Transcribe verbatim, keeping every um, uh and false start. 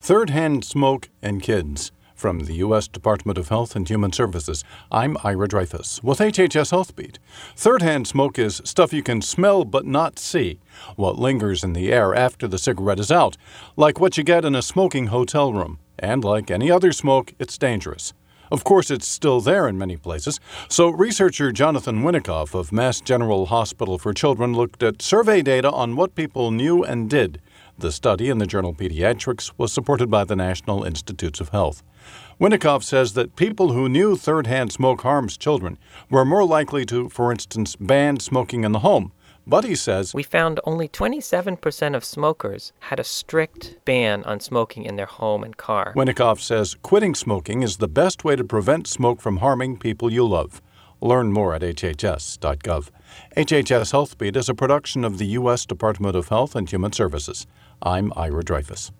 Third-hand smoke and kids. From the U S Department of Health and Human Services, I'm Ira Dreyfus with H H S Health Beat. Third-hand smoke is stuff you can smell but not see, what lingers in the air after the cigarette is out, like what you get in a smoking hotel room. And like any other smoke, it's dangerous. Of course, it's still there in many places, so researcher Jonathan Winikoff of Mass General Hospital for Children looked at survey data on what people knew and did. The study in the journal Pediatrics was supported by the National Institutes of Health. Winikoff says that people who knew third-hand smoke harms children were more likely to, for instance, ban smoking in the home. But he says, we found only twenty-seven percent of smokers had a strict ban on smoking in their home and car. Winikoff says quitting smoking is the best way to prevent smoke from harming people you love. Learn more at H H S dot gov. H H S Health Beat is a production of the U S Department of Health and Human Services. I'm Ira Dreyfus.